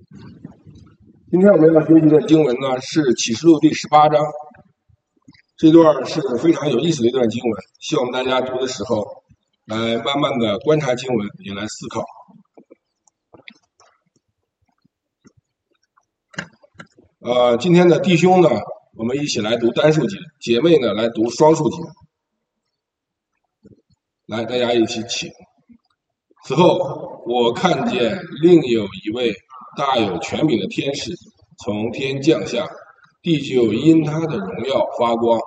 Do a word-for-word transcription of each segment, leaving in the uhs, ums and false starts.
今天我们要学习的经文呢是启示录第十八章，这段是非常有意思的一段经文，希望大家读的时候来慢慢的观察经文，也来思考。呃，今天的弟兄呢，我们一起来读单数节，姐妹呢来读双数节。来，大家一起请。此后，我看见另有一位大有权柄的天使从天降下，地就因他的荣耀发光。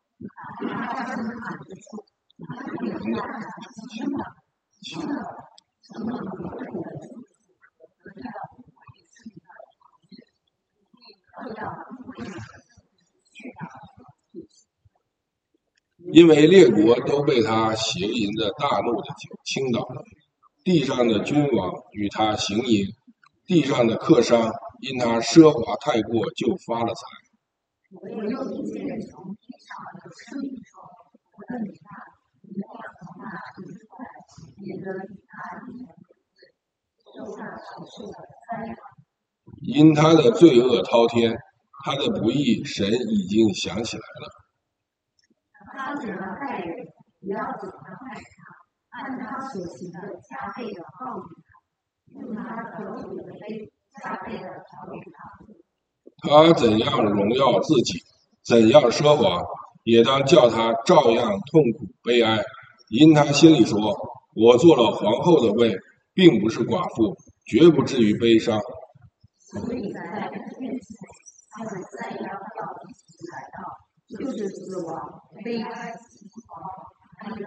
因为列国都被他邪淫的大怒的酒倾倒了，地上的君王与他行淫，地上的客商因他奢华太过就发了财。我又听见人从天上有声音说：“我的女大，你要从那里出来，免得与他一同受那所受的灾殃。”因他的罪恶滔天，他的不义，神已经想起来了。他怎样待人，也要怎样待他，按他所行的加倍的报应他，用他所属的杯加倍的调给他。他怎样荣耀自己，怎样奢华，也当叫他照样痛苦悲哀，因他心里说：“我做了皇后的位，并不是寡妇，绝不至于悲伤。”所以在他面前，他会再要到一起来到，就是死亡、悲哀、死亡，还有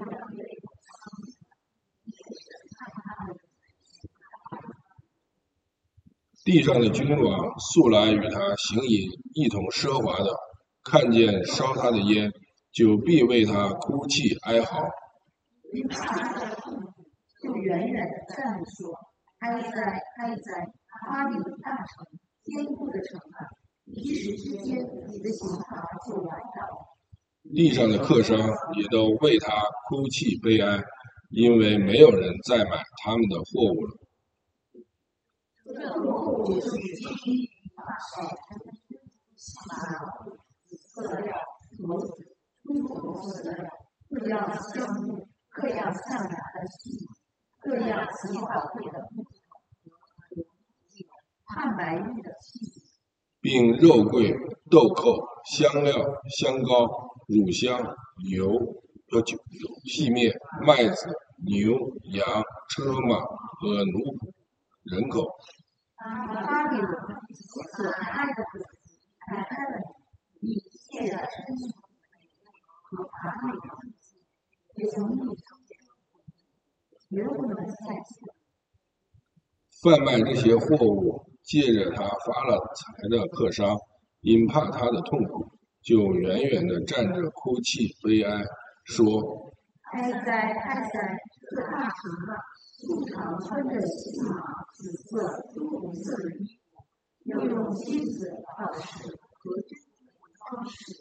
地上的君王素来与他行淫，一同奢华的，看见烧他的烟，就必为他哭泣哀嚎。就远远的站着说：“哀哉，哀哉！巴比伦大城，坚固的城啊！一时之间，你的刑罚就来到。”地上的客商也都为他哭泣悲哀，因为没有人再买他们的货物了。这货物就是金、马少、色料、镯子、出口色料，各样香木，各样象牙的器，各样极宝贵的木头，汉白玉的器，并肉桂、豆蔻、香料、香膏、乳香、油和酒、细面、麦子、牛、羊、车马和奴仆、人口。巴比伦所爱的子离开了你，一切的珍重和华美的东西，也从你中间绝不能再见。贩卖这些货物，借着他发了财的客商，因怕他的痛苦，就远远地站着哭泣悲哀，说：“哀哉，哀哉！这大城啊，素常穿着细麻、紫色、朱红色的衣服，又用金子、宝石和珍珠装饰。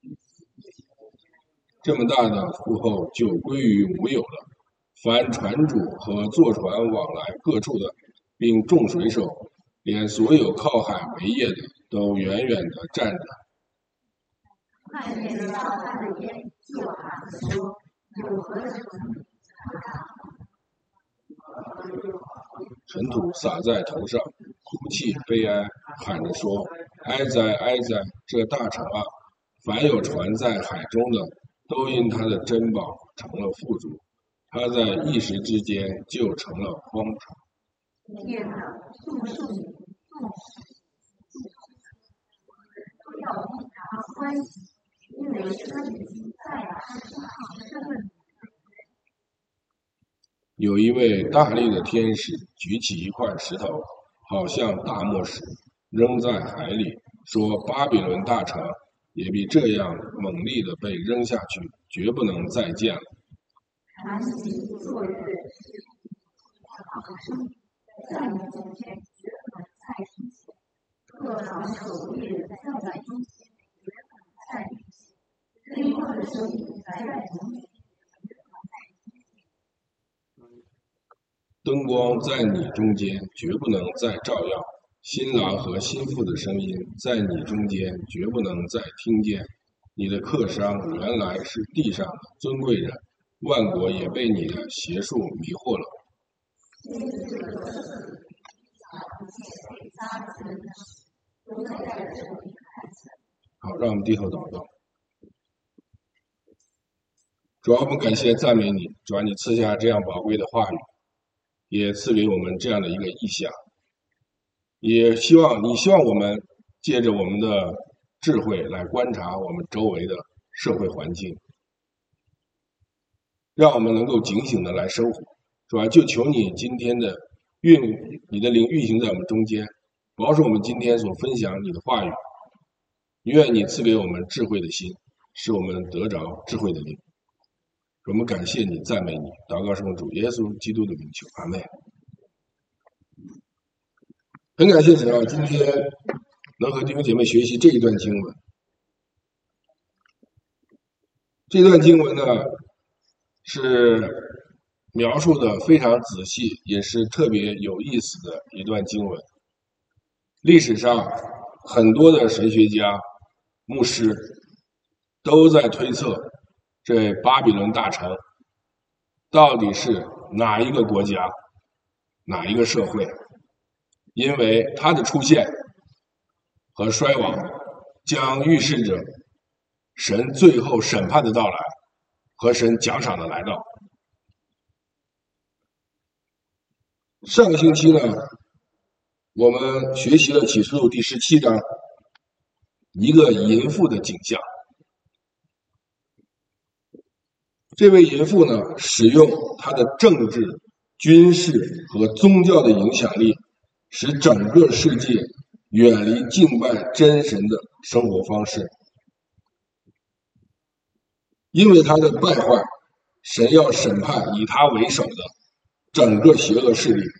这么大的富厚就归于无有了。凡船主和坐船往来各处的，并众水手，连所有靠海为业的，都远远地站着。”看见烧他的烟，就喊着说：“有何成？”尘土洒在头上，哭泣悲哀，喊着说：“哀哉，哀哉！这大城啊，凡有船在海中的，都因他的珍宝成了富足，他在一时之间就成了荒场。”天哪，众圣女、众使都要为他欢喜，因为他已经在他身上生了女。有一位大力的天使举起一块石头，好像大磨石，扔在海里，说：“巴比伦大城也必这样猛烈的被扔下去，绝不能再见了。”谈起昨日在你中间绝不能再出现，各行守卫人在你中间绝不能再出现，黑暗的声音在你中间。灯光在你中间绝不能再照耀， 新郎和新妇的声音在你中间绝不能再听见。你的客商原来是地上的尊贵人，万国也被你的邪术迷惑了。好，让我们低头祷告。主啊，我们感谢赞美你，主啊，你赐下这样宝贵的话语，也赐给我们这样的一个意象，也希望你希望我们借着我们的智慧来观察我们周围的社会环境，让我们能够警醒的来生活。主啊，就求你今天的运，你的灵运行在我们中间，保守我们今天所分享你的话语。愿你赐给我们智慧的心，使我们得着智慧的灵。我们感谢你，赞美你，祷告圣主耶稣基督的名求，阿们。很感谢神啊，今天能和弟兄姐妹学习这一段经文。这段经文呢，是描述的非常仔细，也是特别有意思的一段经文。历史上很多的神学家、牧师都在推测这巴比伦大城到底是哪一个国家、哪一个社会，因为它的出现和衰亡将预示着神最后审判的到来和神奖赏的来到。上个星期呢，我们学习了启示录第十七章，一个淫妇的景象。这位淫妇呢，使用她的政治、军事和宗教的影响力，使整个世界远离敬拜真神的生活方式。因为她的败坏，神要审判以她为首的整个邪恶势力。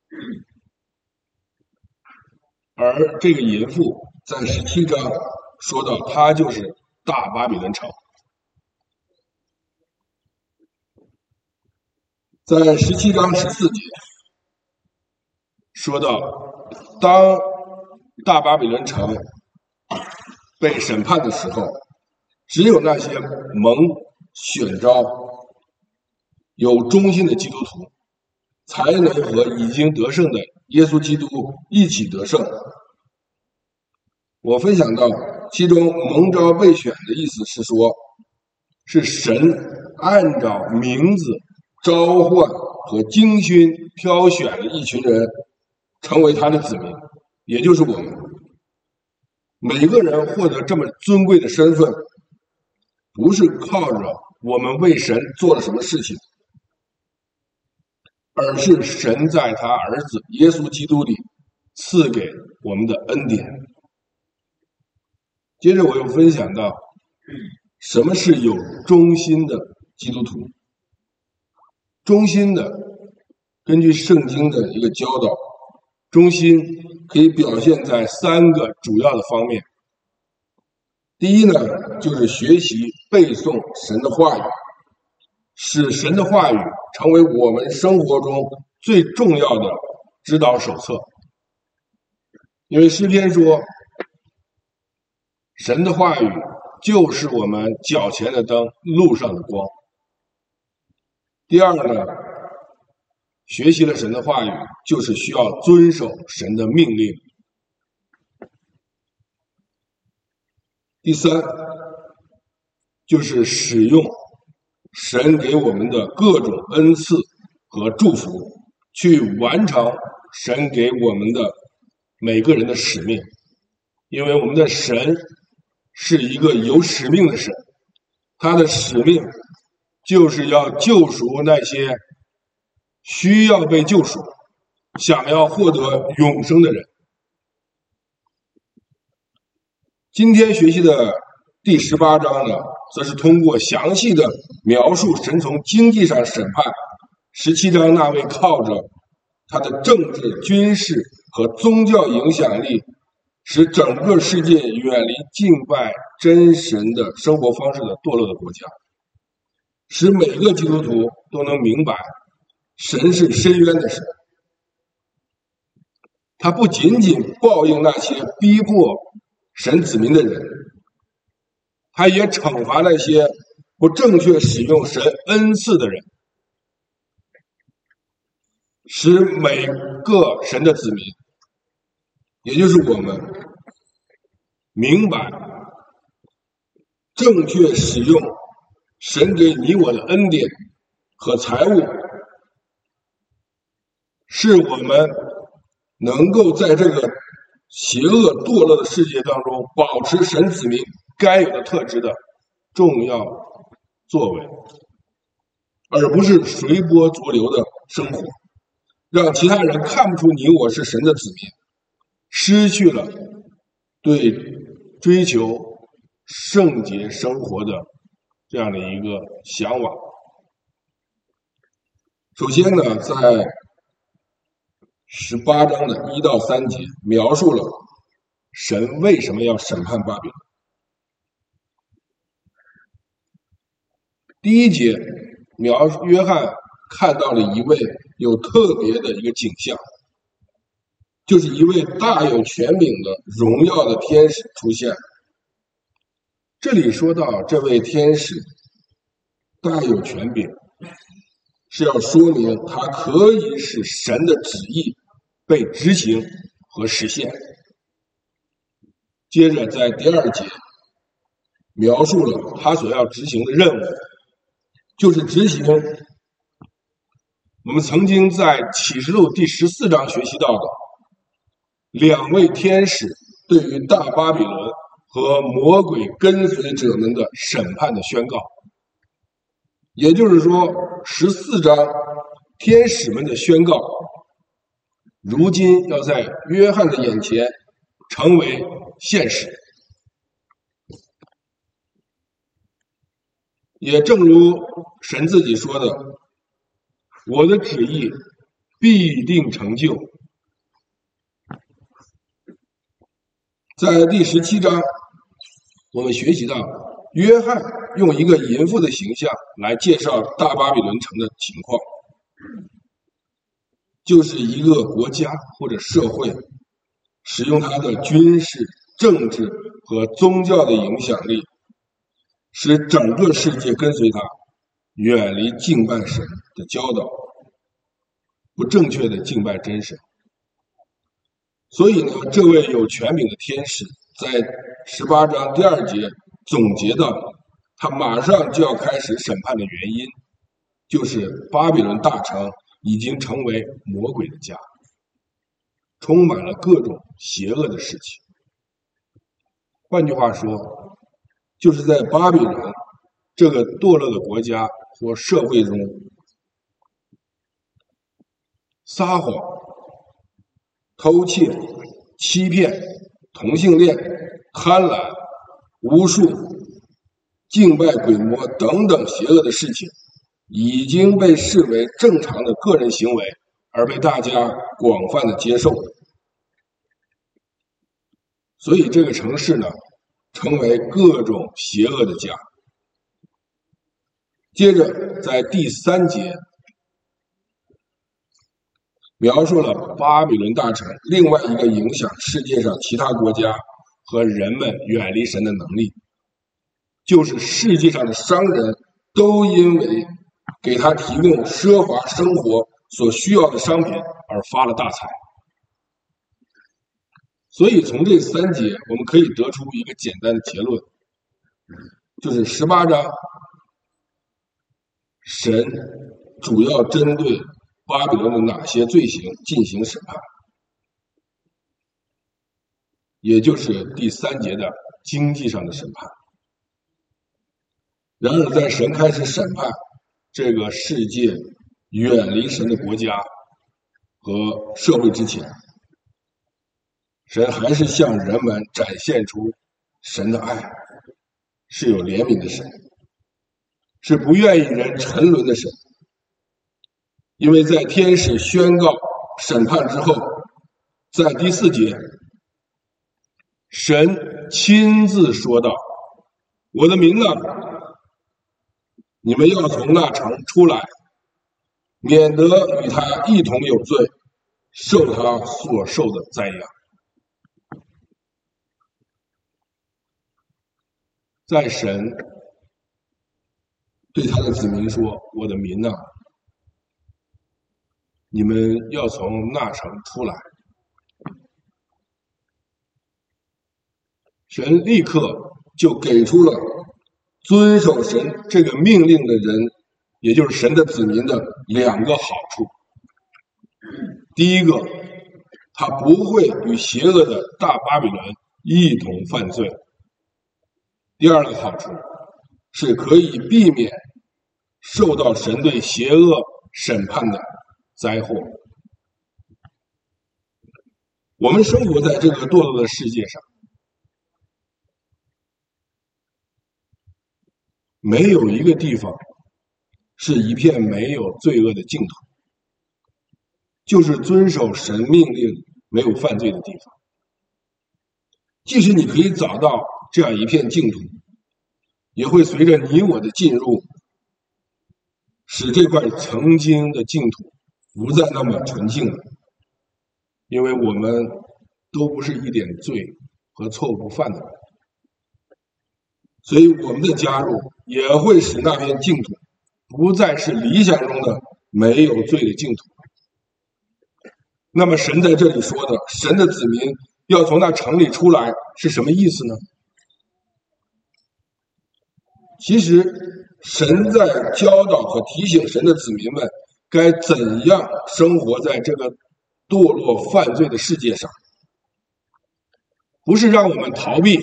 而这个淫妇在十七章说到，她就是大巴比伦城。在十七章十四节说到，当大巴比伦城被审判的时候，只有那些蒙选召、有忠心的基督徒，才能和已经得胜的耶稣基督一起得胜。我分享到，其中蒙召被选的意思是说，是神按照名字召唤和精心挑选的一群人，成为他的子民，也就是我们。每个人获得这么尊贵的身份，不是靠着我们为神做了什么事情，而是神在他儿子耶稣基督里赐给我们的恩典。接着我又分享到，什么是有忠心的基督徒？忠心的，根据圣经的一个教导，忠心可以表现在三个主要的方面。第一呢，就是学习背诵神的话语，使神的话语成为我们生活中最重要的指导手册。因为诗篇说，神的话语就是我们脚前的灯，路上的光。第二呢，学习了神的话语，就是需要遵守神的命令。第三，就是使用神给我们的各种恩赐和祝福，去完成神给我们的每个人的使命。因为我们的神是一个有使命的神，他的使命就是要救赎那些需要被救赎、想要获得永生的人。今天学习的第十八章呢，则是通过详细的描述神从经济上审判十七章那位靠着他的政治、军事和宗教影响力，使整个世界远离敬拜真神的生活方式的堕落的国家，使每个基督徒都能明白神是深渊的神。 他不仅仅报应那些逼迫神子民的人，他也惩罚那些不正确使用神恩赐的人，使每个神的子民，也就是我们，明白正确使用神给你我的恩典和财物，是我们能够在这个邪恶堕落的世界当中保持神子民该有的特质的重要作为，而不是随波逐流的生活，让其他人看不出你我是神的子民，失去了对追求圣洁生活的这样的一个向往。首先呢，在十八章的一到三节描述了神为什么要审判巴比伦。第一节描述约翰看到了一位有特别的一个景象，就是一位大有权柄的荣耀的天使出现。这里说到这位天使大有权柄，是要说明他可以使神的旨意被执行和实现。接着在第二节描述了他所要执行的任务，就是执行我们曾经在启示录第十四章学习到的两位天使对于大巴比伦和魔鬼跟随者们的审判的宣告。也就是说，十四章天使们的宣告如今要在约翰的眼前成为现实。也正如神自己说的，我的旨意必定成就。在第十七章我们学习到，约翰用一个淫妇的形象来介绍大巴比伦城的情况，就是一个国家或者社会使用它的军事、政治和宗教的影响力，使整个世界跟随他，远离敬拜神的教导，不正确的敬拜真神。所以呢，这位有权柄的天使在十八章第二节总结到，他马上就要开始审判的原因，就是巴比伦大城已经成为魔鬼的家，充满了各种邪恶的事情。换句话说，就是在巴比伦这个堕落的国家或社会中，撒谎、偷窃、欺骗、同性恋、贪婪、巫术、敬拜鬼魔等等邪恶的事情已经被视为正常的个人行为，而被大家广泛的接受。所以这个城市呢，成为各种邪恶的家。接着在第三节描述了巴比伦大城另外一个影响世界上其他国家和人们远离神的能力，就是世界上的商人都因为给他提供奢华生活所需要的商品而发了大财。所以从这三节我们可以得出一个简单的结论，就是十八章神主要针对巴比伦的哪些罪行进行审判，也就是第三节的经济上的审判。然而在神开始审判这个世界远离神的国家和社会之前，神还是向人们展现出神的爱，是有怜悯的神，是不愿意人沉沦的神。因为在天使宣告审判之后，在第四节神亲自说道，我的民啊，你们要从那城出来，免得与他一同有罪， 受他所受的灾殃。在神对他的子民说：“我的民啊，你们要从那城出来。”神立刻就给出了遵守神这个命令的人，也就是神的子民的两个好处。第一个，他不会与邪恶的大巴比伦一同犯罪。第二个好处是可以避免受到神对邪恶审判的灾祸。我们生活在这个堕落的世界上，没有一个地方是一片没有罪恶的净土，就是遵守神命令没有犯罪的地方。即使你可以找到这样一片净土，也会随着你我的进入，使这块曾经的净土不再那么纯净了。因为我们都不是一点罪和错误不犯的人，所以我们的加入也会使那片净土不再是理想中的没有罪的净土。那么神在这里说的神的子民要从那城里出来是什么意思呢？其实神在教导和提醒神的子民们该怎样生活在这个堕落犯罪的世界上，不是让我们逃避，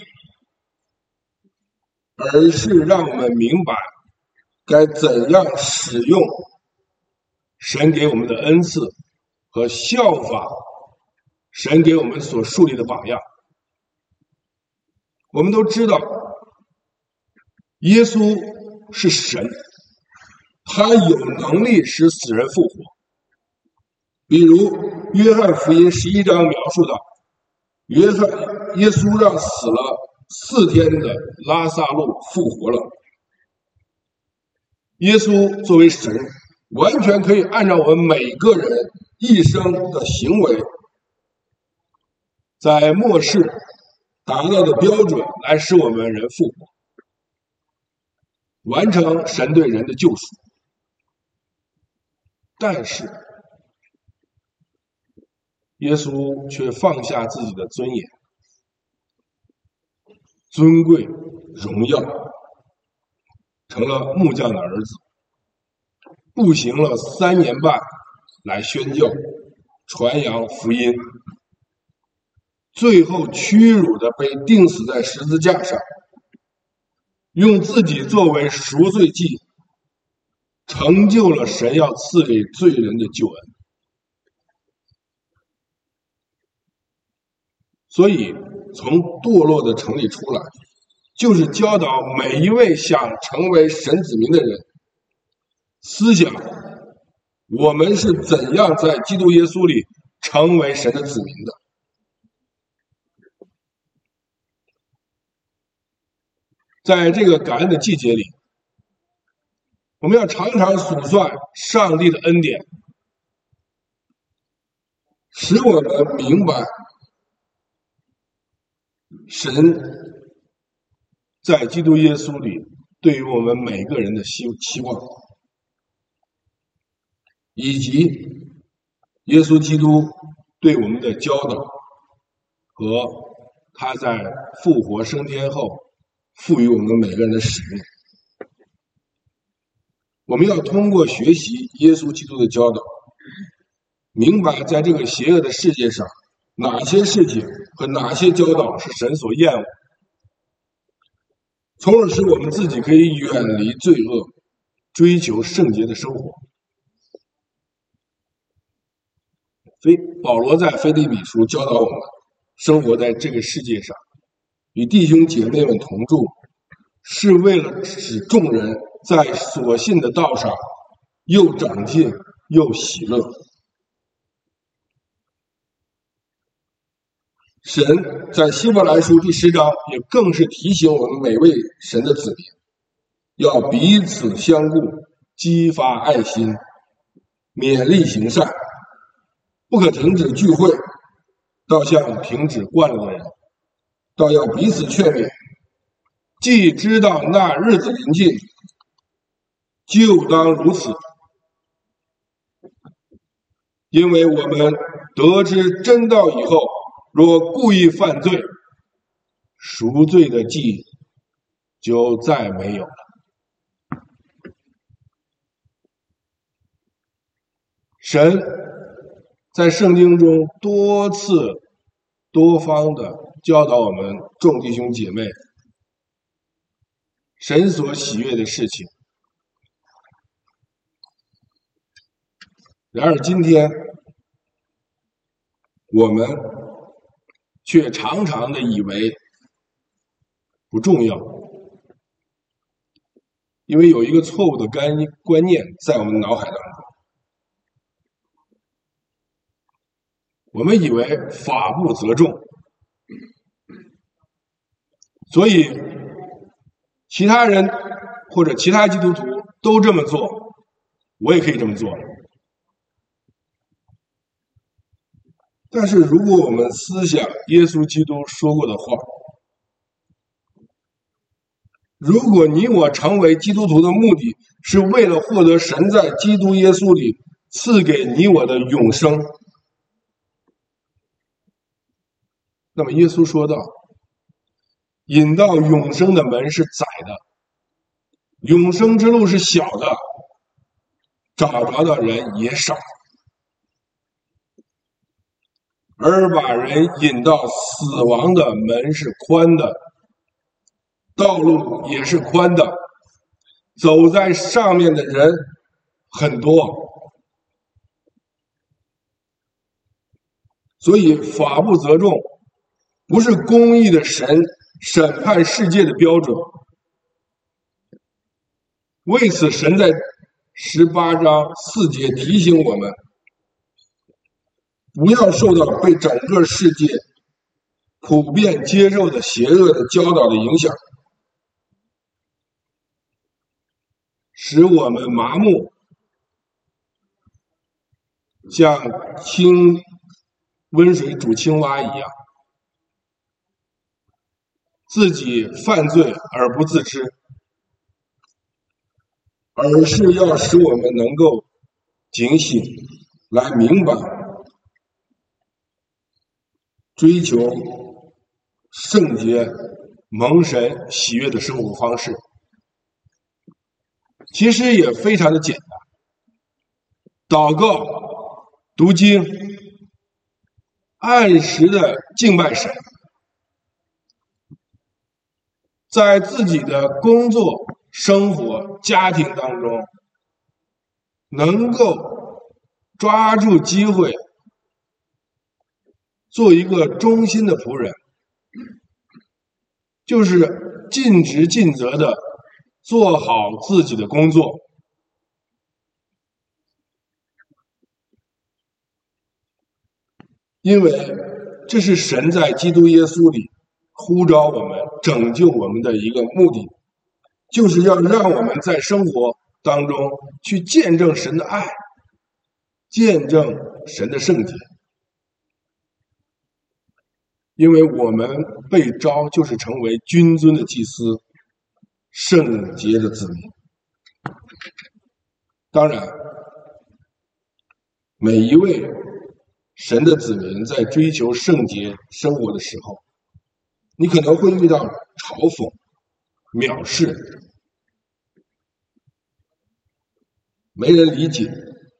而是让我们明白该怎样使用神给我们的恩赐和效法神给我们所树立的榜样。我们都知道耶稣是神，他有能力使死人复活。比如约翰福音十一章描述到，约翰耶稣让死了四天的拉撒路复活了。耶稣作为神，完全可以按照我们每个人一生的行为，在末世达到的标准来使我们人复活，完成神对人的救赎。但是耶稣却放下自己的尊严、尊贵、荣耀，成了木匠的儿子，步行了三年半来宣教、传扬福音，最后屈辱的被钉死在十字架上，用自己作为赎罪祭，成就了神要赐给罪人的救恩。所以从堕落的城里出来，就是教导每一位想成为神子民的人，思想我们是怎样在基督耶稣里成为神的子民的。在这个感恩的季节里，我们要常常数算上帝的恩典，使我们明白神在基督耶稣里对于我们每个人的期望，以及耶稣基督对我们的教导和他在复活升天后赋予我们每个人的使命。我们要通过学习耶稣基督的教导，明白在这个邪恶的世界上，哪些事情和哪些教导是神所厌恶，从而使我们自己可以远离罪恶，追求圣洁的生活。保罗在腓立比书教导我们，生活在这个世界上，与弟兄姐妹们同住，是为了使众人在所信的道上又长进又喜乐。神在希伯来书第十章也更是提醒我们每位神的子民，要彼此相顾，激发爱心，勉励行善， 不可停止聚会，倒像停止惯了的人，倒要彼此劝勉。既知道那日子临近，就当如此。因为我们得知真道以后，若故意犯罪，赎罪的记就再没有了。神在圣经中多次多方的教导我们众弟兄姐妹神所喜悦的事情。然而今天我们却常常的以为不重要，因为有一个错误的观念在我们脑海当中，我们以为法不责众，所以其他人或者其他基督徒都这么做，我也可以这么做。但是如果我们思想耶稣基督说过的话，如果你我成为基督徒的目的是为了获得神在基督耶稣里赐给你我的永生，那么耶稣说道，引到永生的门是窄的，永生之路是小的，找着的人也少，而把人引到死亡的门是宽的，道路也是宽的，走在上面的人很多，所以法不责众不是公义的神审判世界的标准。为此神在十八章四节提醒我们，不要受到被整个世界普遍接受的邪恶的教导的影响，使我们麻木，像清温水煮青蛙一样，自己犯罪而不自知，而是要使我们能够警醒，来明白追求圣洁蒙神喜悦的生活方式。其实也非常的简单，祷告、读经、按时的敬拜神，在自己的工作、生活、家庭当中能够抓住机会做一个忠心的仆人，就是尽职尽责的做好自己的工作。因为这是神在基督耶稣里呼召我们、拯救我们的一个目的，就是要让我们在生活当中去见证神的爱，见证神的圣洁。因为我们被召就是成为君尊的祭司，圣洁的子民。当然，每一位神的子民在追求圣洁生活的时候，你可能会遇到嘲讽、藐视，没人理解，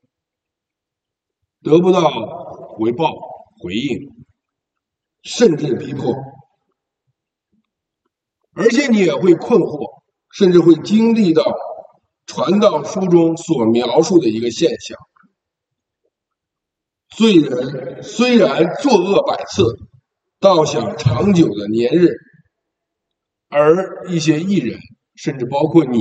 得不到回报回应，甚至逼迫，而且你也会困惑，甚至会经历到传道书中所描述的一个现象，罪人虽然作恶百次，倒想长久的年日，而一些义人，甚至包括你，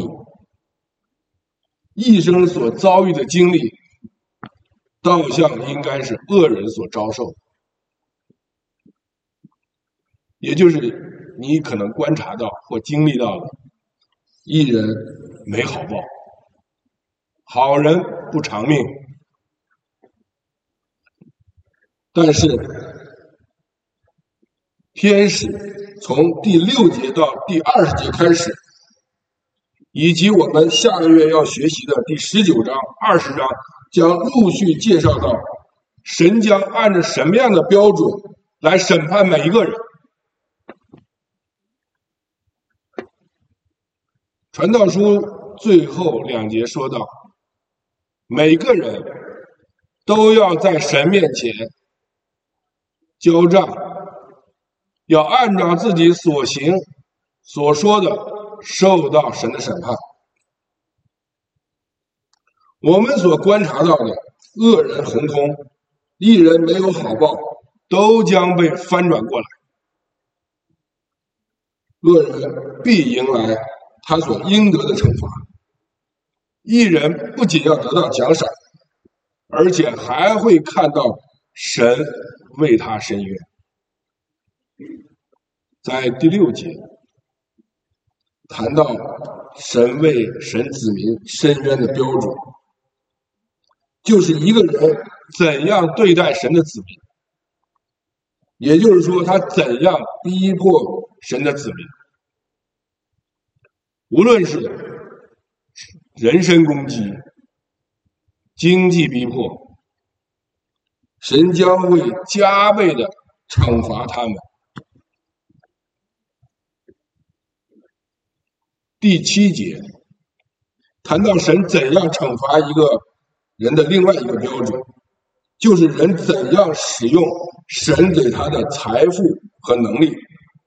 一生所遭遇的经历，倒像应该是恶人所遭受，也就是你可能观察到或经历到的，义人没好报，好人不长命。 但是天使从第六节到第二十节开始，以及我们下个月要学习的第十九章、二十章，将陆续介绍到神将按照什么样的标准来审判每一个人。传道书最后两节说到，每个人都要在神面前交账，要按照自己所行所说的受到神的审判。我们所观察到的恶人亨通，一人没有好报，都将被翻转过来，恶人必迎来他所应得的惩罚。一人不仅要得到奖赏，而且还会看到神为他伸冤。在第六节谈到神为神子民伸冤的标准，就是一个人怎样对待神的子民，也就是说他怎样逼迫神的子民，无论是人身攻击、经济逼迫，神将会加倍的惩罚他们。第七节谈到神怎样惩罚一个人的另外一个标准，就是人怎样使用神给他的财富和能力。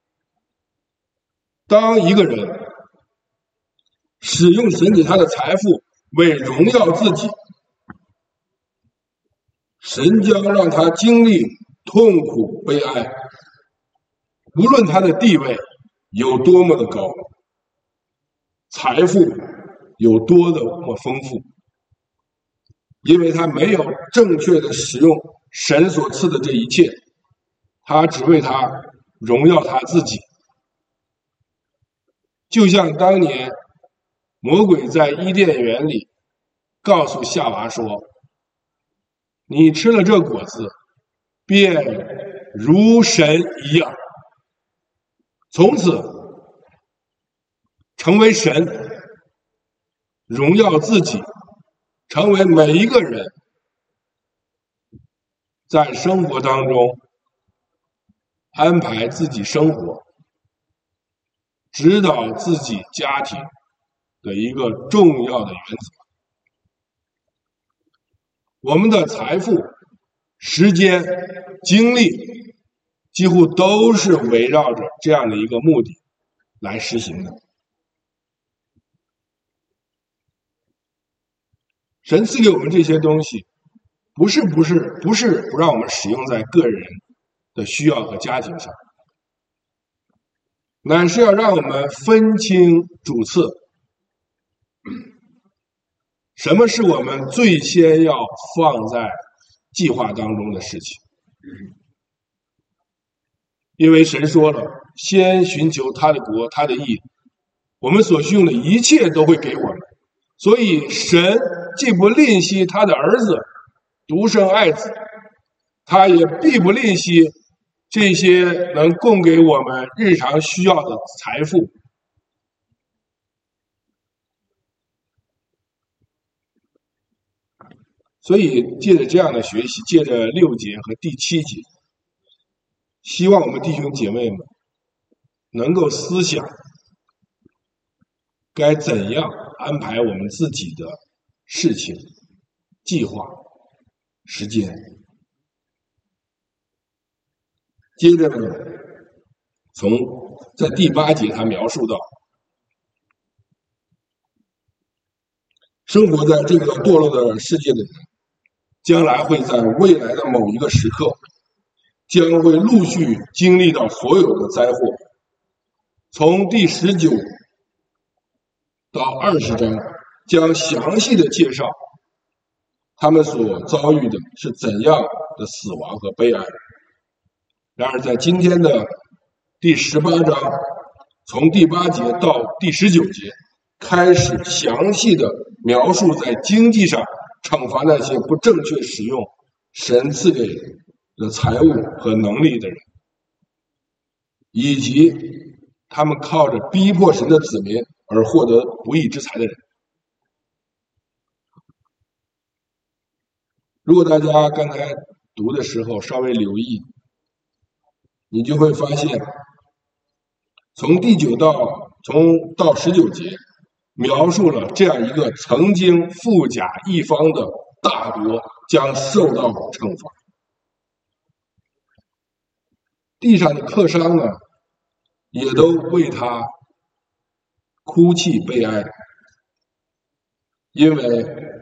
当一个人使用神给他的财富为荣耀自己，神将让他经历痛苦悲哀，无论他的地位有多么的高，财富有多的么丰富，因为他没有正确的使用神所赐的这一切，他只为他荣耀他自己。就像当年魔鬼在伊甸园里告诉夏娃说，你吃了这果子便如神一样，从此成为神，荣耀自己，成为每一个人在生活当中安排自己生活、指导自己家庭的一个重要的原则。我们的财富、时间、精力几乎都是围绕着这样的一个目的来实行的。神赐给我们这些东西，不是不是不是不让我们使用在个人的需要和家庭上，乃是要让我们分清主次，什么是我们最先要放在计划当中的事情。因为神说了，先寻求他的国他的义，我们所需用的一切都会给我们。所以神既不吝惜他的儿子独生爱子，他也必不吝惜这些能供给我们日常需要的财富。所以借着这样的学习，借着六节和第七节，希望我们弟兄姐妹们能够思想该怎样安排我们自己的事情、计划、时间。接着呢，从在第八节他描述到，生活在这个堕落的世界的人，将来会在未来的某一个时刻，将会陆续经历到所有的灾祸。从第十九到二十章将详细的介绍他们所遭遇的是怎样的死亡和悲哀。然而在今天的第十八章，从第八节到第十九节开始详细的描述在经济上惩罚那些不正确使用神赐给的财物和能力的人，以及他们靠着逼迫神的子民而获得不义之财的人。如果大家刚才读的时候稍微留意，你就会发现，从第九到从到十九节，描述了这样一个曾经富甲一方的大国将受到惩罚。地上的客商呢，也都为他哭泣悲哀，因为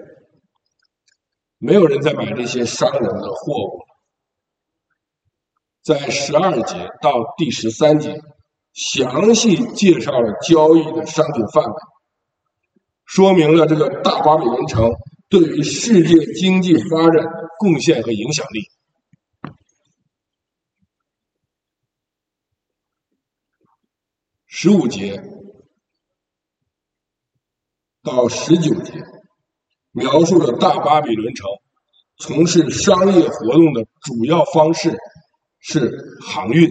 没有人再买这些商人的货物。在十二节到第十三节，详细介绍了交易的商品范围，说明了这个大巴比伦城对于世界经济发展的贡献和影响力。十五节到十九节描述了大巴比伦城从事商业活动的主要方式是航运，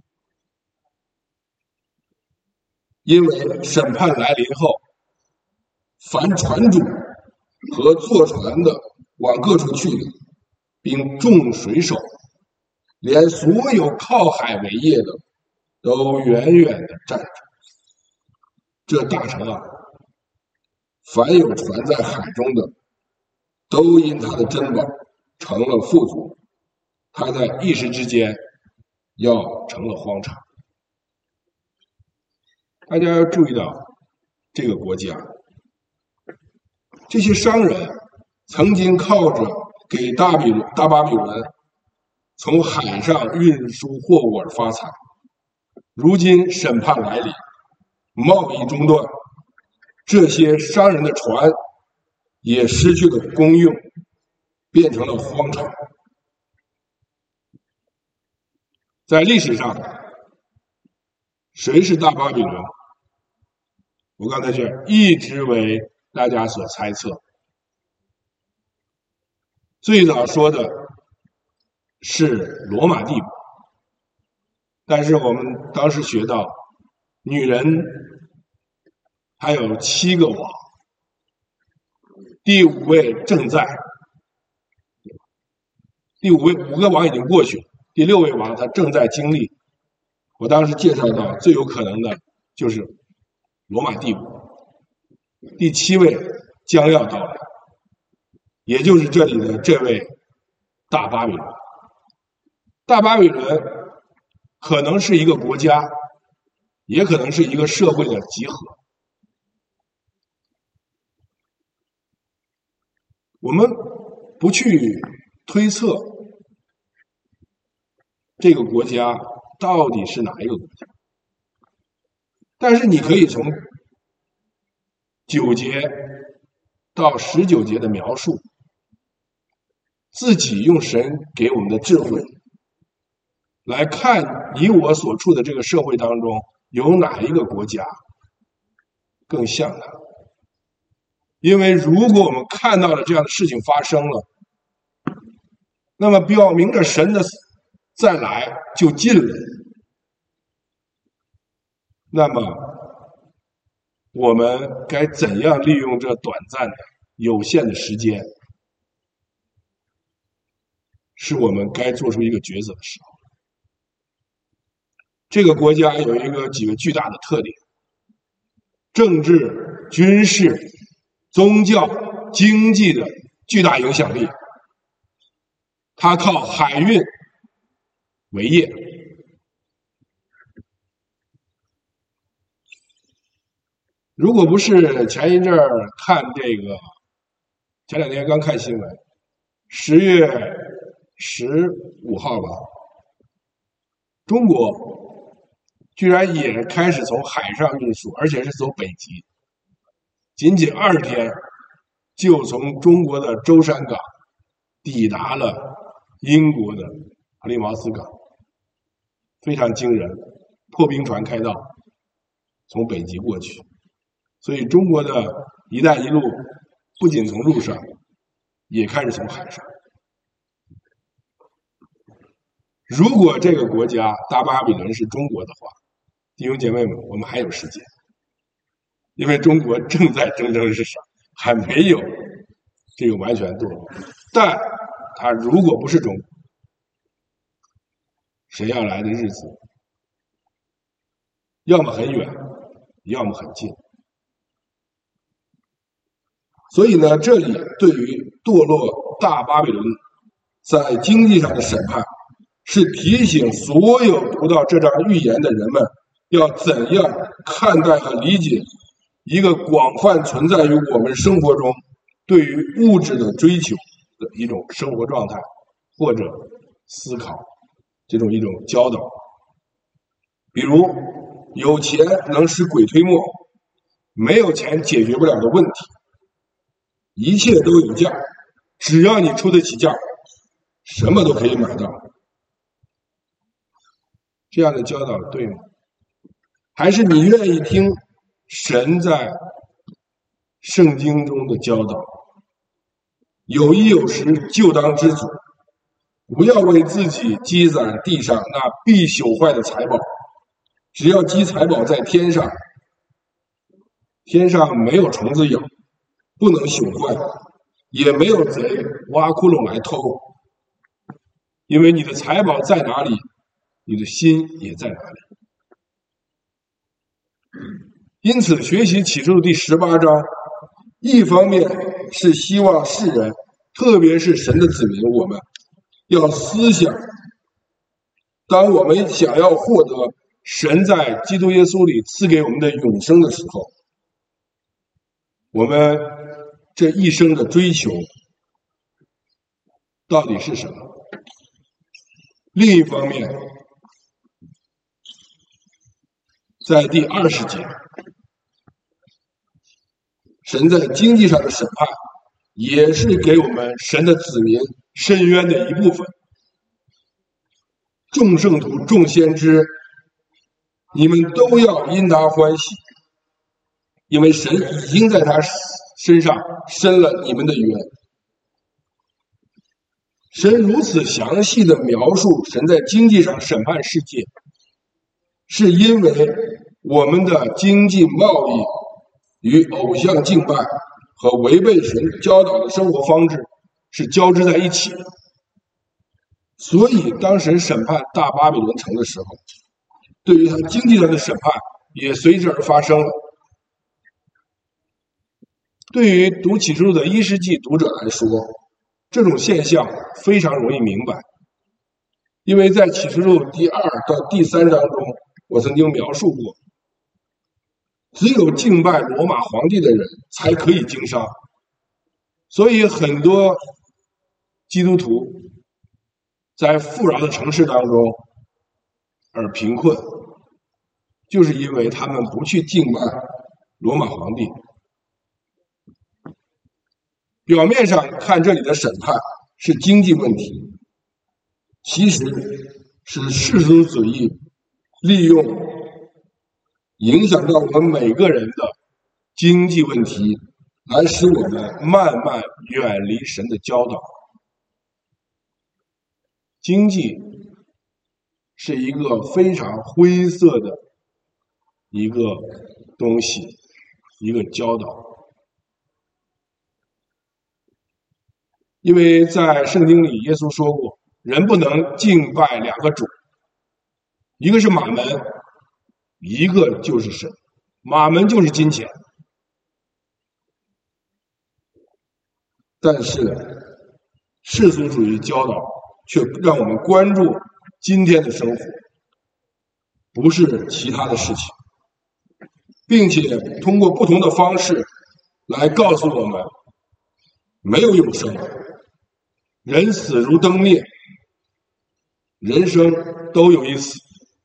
因为审判来临后，凡船主和坐船的往各处去的，并众水手，连所有靠海为业的，都远远的站着。这大城啊，凡有船在海中的，都因他的珍宝成了富足，他在一时之间要成了荒场。大家要注意到，这个国家，这些商人曾经靠着给大比大巴比伦从海上运输货物而发财，如今审判来临，贸易中断，这些商人的船也失去了功用，变成了荒场。在历史上，谁是大巴比伦？我刚才讲，一直为大家所猜测。最早说的是罗马帝国，但是我们当时学到，女人还有七个王，第五位正在，第五位五个王已经过去了，第六位王他正在经历。我当时介绍到最有可能的就是罗马帝国，第七位将要到来，也就是这里的这位大巴比伦。大巴比伦可能是一个国家，也可能是一个社会的集合。我们不去推测这个国家到底是哪一个国家，但是你可以从九节到十九节的描述，自己用神给我们的智慧来看你我所处的这个社会当中，有哪一个国家更像它。因为如果我们看到了这样的事情发生了，那么表明着神的再来就近了。那么我们该怎样利用这短暂的有限的时间，是我们该做出一个抉择的时候。这个国家有一个几个巨大的特点：政治、军事、宗教、经济的巨大影响力。它靠海运为业。如果不是前一阵儿看这个，前两天刚看新闻，十月十五号吧，中国居然也开始从海上运输，而且是走北极，仅仅二天就从中国的舟山港抵达了英国的普利茅斯港，非常惊人，破冰船开道，从北极过去。所以中国的一带一路不仅从陆上，也开始从海上。 如果这个国家大巴比伦是中国的话，弟兄姐妹们，我们还有时间，因为中国正在蒸蒸日上，还没有这个完全堕落。但它如果不是中国，神要来的日子，要么很远，要么很近。所以呢，这里对于堕落大巴比伦在经济上的审判，是提醒所有读到这章预言的人们，要怎样看待和理解一个广泛存在于我们生活中对于物质的追求的一种生活状态或者思考，这种一种教导。比如有钱能使鬼推磨，没有钱解决不了的问题，一切都有价，只要你出得起价，什么都可以买到。这样的教导对吗？还是你愿意听神在圣经中的教导？有衣有食，就当知足，不要为自己积攒地上那必朽坏的财宝，只要积财宝在天上，天上没有虫子咬，不能朽坏，也没有贼挖窟窿来偷。因为你的财宝在哪里，你的心也在哪里。因此学习启示录第十八章，一方面是希望世人，特别是神的子民，我们要思想，当我们想要获得神在基督耶稣里赐给我们的永生的时候，我们这一生的追求到底是什么？另一方面，在第二十节，神在经济上的审判也是给我们神的子民伸冤的一部分。众圣徒、众先知，你们都要因他欢喜，因为神已经在他身上伸了你们的冤。神如此详细的描述神在经济上审判世界，是因为我们的经济贸易与偶像敬拜和违背神教导的生活方式是交织在一起的。所以当神审判大巴比伦城的时候，对于他经济上的审判也随之而发生了。对于读启示录的一世纪读者来说，这种现象非常容易明白，因为在启示录第二到第三章中，我曾经描述过，只有敬拜罗马皇帝的人才可以经商，所以很多基督徒在富饶的城市当中而贫困，就是因为他们不去敬拜罗马皇帝。表面上看这里的审判是经济问题，其实是世俗主义利用影响到我们每个人的经济问题，来使我们慢慢远离神的教导。经济是一个非常灰色的一个东西，一个教导。因为在圣经里耶稣说过，人不能敬拜两个主，一个是马门，一个就是神。马门就是金钱，但是世俗主义教导却让我们关注今天的生活，不是其他的事情，并且通过不同的方式来告诉我们，没有永生，人死如灯灭，人生都有一死，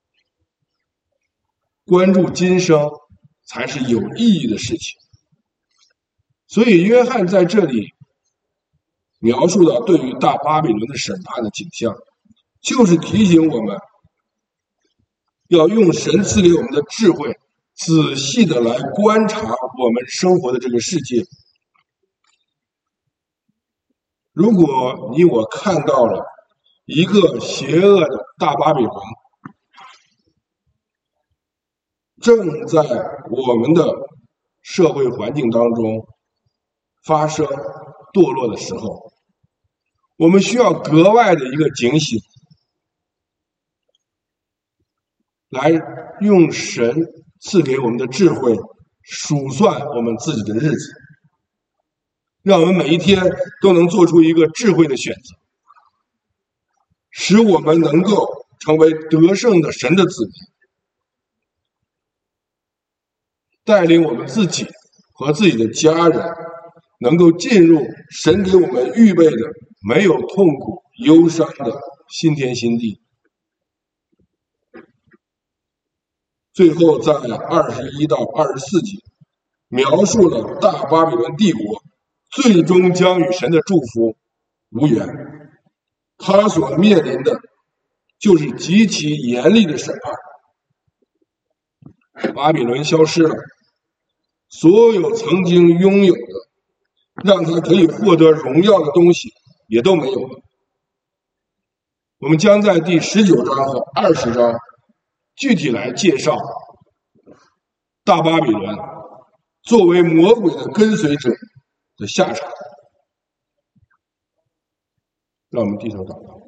关注今生才是有意义的事情。所以约翰在这里描述到对于大巴比伦的审判的景象，就是提醒我们要用神赐给我们的智慧，仔细的来观察我们生活的这个世界。如果你我看到了一个邪恶的大巴比伦正在我们的社会环境当中发生堕落的时候，我们需要格外的一个警醒，来用神赐给我们的智慧数算我们自己的日子，让我们每一天都能做出一个智慧的选择，使我们能够成为得胜的神的子民，带领我们自己和自己的家人能够进入神给我们预备的没有痛苦忧伤的新天新地。最后在二十一到二十四节描述了大巴比伦帝国最终将与神的祝福无缘，他所面临的就是极其严厉的审判。巴比伦消失了，所有曾经拥有的让他可以获得荣耀的东西也都没有了。我们将在第十九章和二十章具体来介绍大巴比伦作为魔鬼的跟随者的下场。让我们低头祷告。